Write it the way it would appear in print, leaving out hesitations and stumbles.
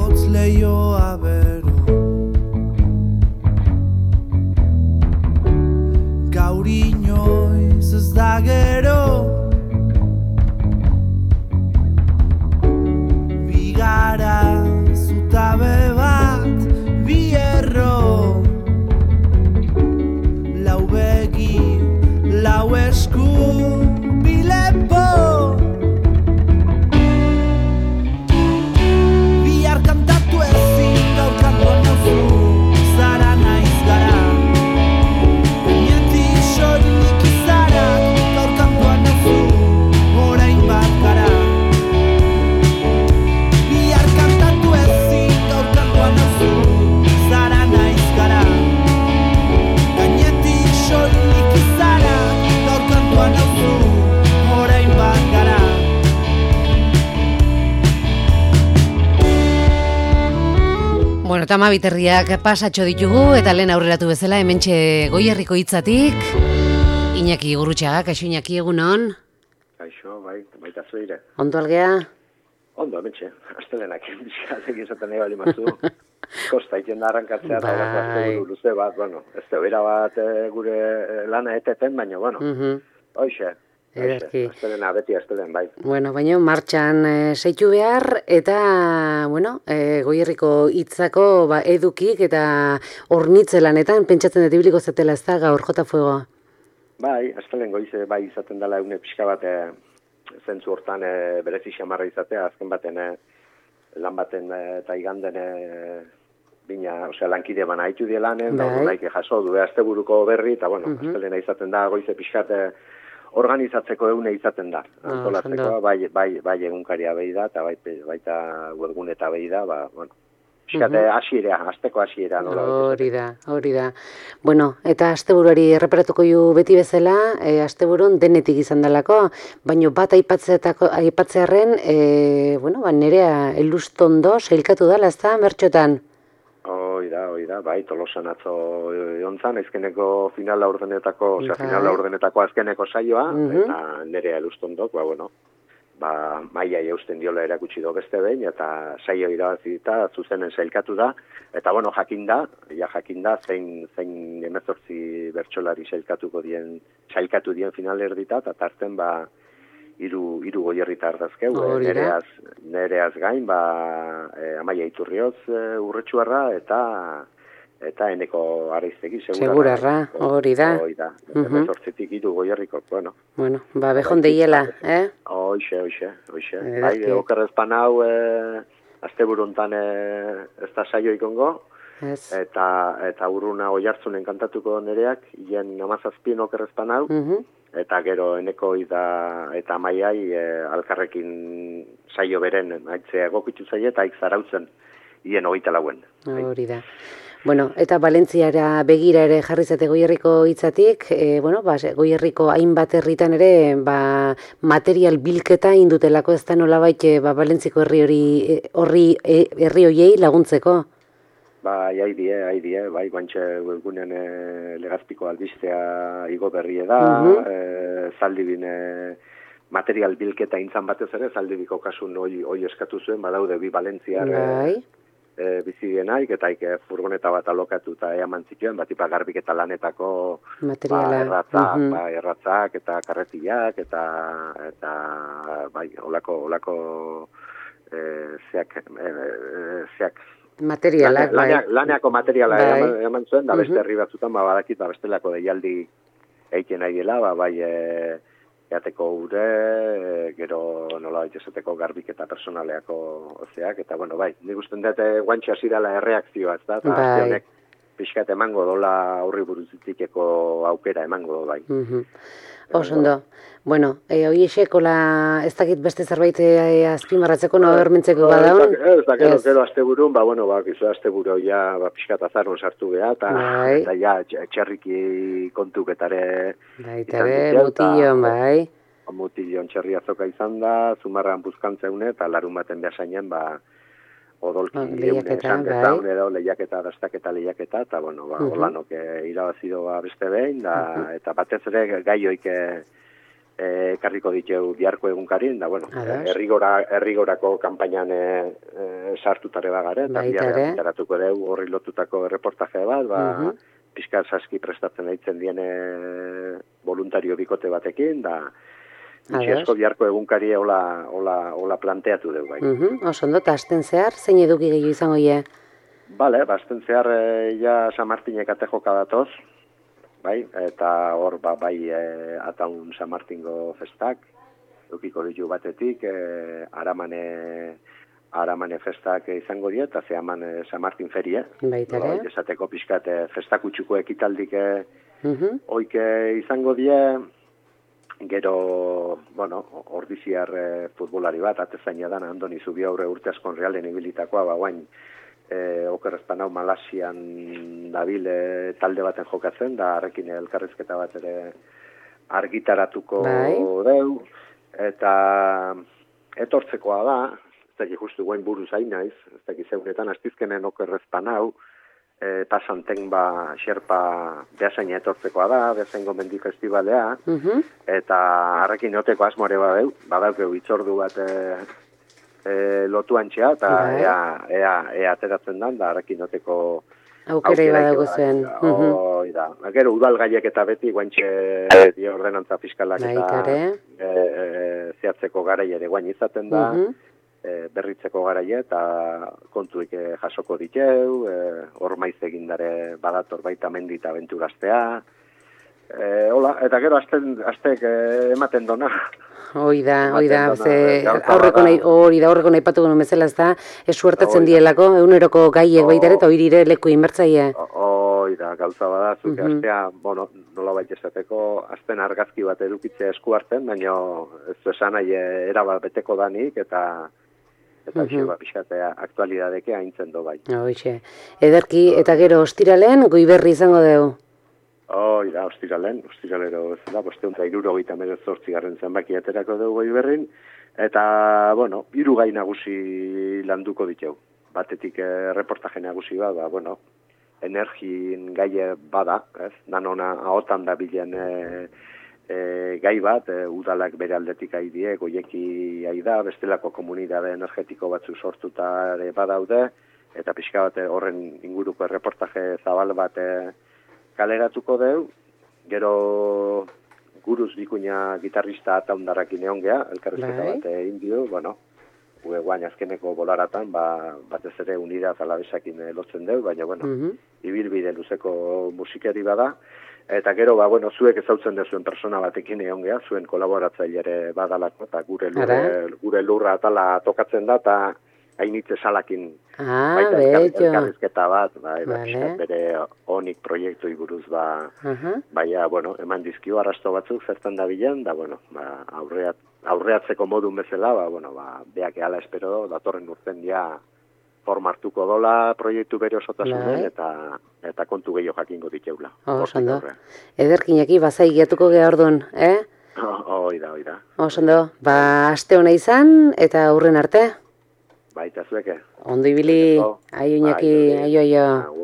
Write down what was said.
Bihotz leioa bero gaur inoiz ez da gero bigara zutabe bat bierro lau begi lau esku bilepo bihar kantatu ezin gaur kantuan nauzu zara naiz gara Beñati soilik izara gaur kantuan nauzu orain bat gara bihar kantatu ezin gaur kantuan nauzu zara naiz gara Beñati soilik izara gaur kantuan nauzu orain bat gara Bueno, eta Biterriak pasatxo ditugu eta lehen aurreratu bezala hementxe Goierriko hitzatik Iñaki Gurrutxaga, kaixo Iñaki, egunon? Kaixo, baita zuire. Ondo algea? Ondo, hementxe, astelenak egin izaten nahi bali mazu. Kosta iten da arrankatzea eta horako luze bat, bueno, ez da bera bat gure lana eteten, baina, bueno, hoxe. Astelena, beti astelen, bai. Bueno, baina martxan seitu behar eta, bueno, Goierriko hitzako edukik eta hornitzelanetan pentsatzen dut ibiliko zetela ez da gaur jota fuegoa. Bai, astelen goize bai izaten dela une pixka bat zentzu hortan berezi xamarra izatea, azken baten lan baten eta iganden bina, osea, lankide bana haitu die lanen, da naik jaso du asteburuko berri, eta, bueno, astelena izaten da goize pixkat organizatzeko eune izaten da. Antolatzeko, bai egunkaria behi da, eta baita webgune eta behi da, bueno, pixkate asteko hasiera nola. Hori da. Bueno, eta asteburuari erreparatuko ju beti bezala, asteburun denetik izan dalako, baino bat aipatzearren, bueno, Nerea Elustondo sailkatu dala, ezta, bertxotan? Hoi da, bai, Tolosan atzo jontzan, azkeneko final laurdenetako azkeneko saioa, eta Nerea Elustondok, maia eusten diola erakutsi do beste behin, eta saio irabazi eta zuzenen sailkatu da, eta jakin da, zein 18 bertsolari sailkatu dien finalerdita, eta tarten, hiru Goierritar dazkeu, nereaz gain, Amaia Iturrioz Urretxuarra eta Eneko Araiztegi Segurarra, hori da. 18tik hiru Goierrikok, bueno. Bueno, behon deiela, Hoxe. Bai, okerrezpan hau, asteburu hontan ez da saio ikongo, eta urruna oihartzunen kantatuko nereak, hien 17 okerrezpan hau, eta gero Eneko eta Amaiai alkarrekin saio beren aitzea egokitu zaie eta aik zarautzen hien 24. Hori da. Bueno, eta Valentziara begira ere jarri zate Goierriko hitzatik, Goierriko hainbat herritan ere, material bilketa indutelako ez da nolabait Valentziko herri horiei laguntzeko. Haidie, guantxe webgunean legazpiko albistea igo berrie da, zaldibin material bilketa intzan batez ere, zaldibiko kasun hoi eskatu zuen, badaude bi Valentziar bizidienaik, eta furgoneta bat alokatu eta eaman zituen, batipa garbik eta lanetako erratzak eta karretilak, eta olako zeak materialak, laneako materiala eman zuen, da beste herri batzutan, badakit, bestelako deialdi egiten nahi dela, eateko ure, gero nola esateko garbik eta personaleako ozeak, eta nik usten dut guantxe hasirala erreakzioa, ez da, eta honek pixkat emango dola aurri buruzitiko aukera emango bai. Osondo. Bueno, hoiexeko ez dakit beste zerbait azpimarratzeko nabarmentzeko badaun? Ez dakit, gero asteburun, asteburu ja pixkat azaron sartu geha, eta ja txerriki kontuketare mutillon, bai. Mutillon txerri azoka izan da, zumarran buzkantzeune, eta larun baten behasainen, odolki esan dezaun edo lehiaketa, dastaketa lehiaketa, eta holanok irabazido beste behin, eta batez ere gaioik ekarriko ditu biharko egunkarin, da, bueno, herrigorako kampainan sartutare bagare, eta biharra bitaratuko dugu horri lotutako reportaje bat, pixka saski prestatzen daitzen diene voluntario bikote batekin, da, asko biharko egunkari hola planteatu dugu, bai. Oso ondo, eta asten zehar, zein eduki gehiago izango ie? Bale, asten zehar, ja San Martinek ate joka datoz, bai, eta hor, bai, ataun San Martingo festak, edukiko ditu batetik, Aramane festak izango die, eta zehaman San Martin ferie. Baitare. Esateko pixkat festakutxuko ekitaldik oike izango die, gero, bueno, ordiziar futbolari bat, atezaina dana, Andoni Zubiaurre urte askon realen ibilitakoa, guain, okerrezpan hau Malasian dabil talde baten jokatzen, da harrekin elkarrizketa bat ere argitaratuko deu, eta etortzekoa da, ez dakik justu guain buruz hain naiz, ez dakik zeunetan astizkenen okerrezpan hau, pasanten xerpa behasaina etortzekoa da, behasaingo mendi festivalea, eta harrekin noteko asmore badaukeu itzordu bat lotuantxea, eta ea ateratzen dan, da harrekin noteko aukera badago zen. Gero udal gaiek eta beti guantxe ordenantza fiskalak eta zehatzeko garai ere guain izaten da, berritzeko garaie eta kontuik jasoko diteu, hor maiz egindare badator baita mendi eta abenturaztea. Hola, eta gero aztek ematen dona. Hoi da, aurreko nahi patu gano bezala ez da, esuertatzen dielako, eguneroko gaiek baitare eta oirire leku inbertzaia. Hoi da, gauza badazuk, aztea, bueno, nola baita esateko, azten argazki bat edukitzea esku hartzen, baina ez esan nahi erabat beteko danik, eta pixkatea aktualidadeke haintzen do bai. Hoixe, ederki, eta gero ostiralen, Goiberri izango dugu. Da, ostiralero, ez da, 578 zenbaki aterako dugu Goiberrin, eta, bueno, 3 gai nagusi landuko ditu. Batetik reportaje nagusi bat, bueno, energin gaie bada, ez, nanona ahotan da bilen gai bat, udalak bere aldetik haidie, goieki haida, bestelako komunidade energetiko batzu sortuta badaude, eta pixka bat horren inguruko reportaje zabal bat kaleratuko deu, gero guruz bikuina gitarrista eta ondarrakin egon geha, elkarrizketa bat indio, bueno, guain azkeneko bolaratan, batez ere unidad alabesakin lotzen deu, baina, bueno, ibilbide luzeko musikari bada, eta gero, bueno, zuek ezautzen dezuen persona batekin egon geha, zuen kolaboratzailere badalako, eta gure lurra atala tokatzen da, eta hainitze salakin baita elkarrizketa bat, bere onik proiektu buruz baina, bueno, eman dizkio arrasto batzuk zertan da bilen, da, bueno, aurreatzeko modun bezala, beak ehala espero, datorren urten dia formartuko dola proiektu bere osotasunen, eta kontu gehiago jakingo diteula. Osondo, ederkinaki bazai giatuko geha orduan, Oida. Osondo, aste hona izan, eta aurren arte? Baita zueke. Ondo ibili, aio Iñaki, aio.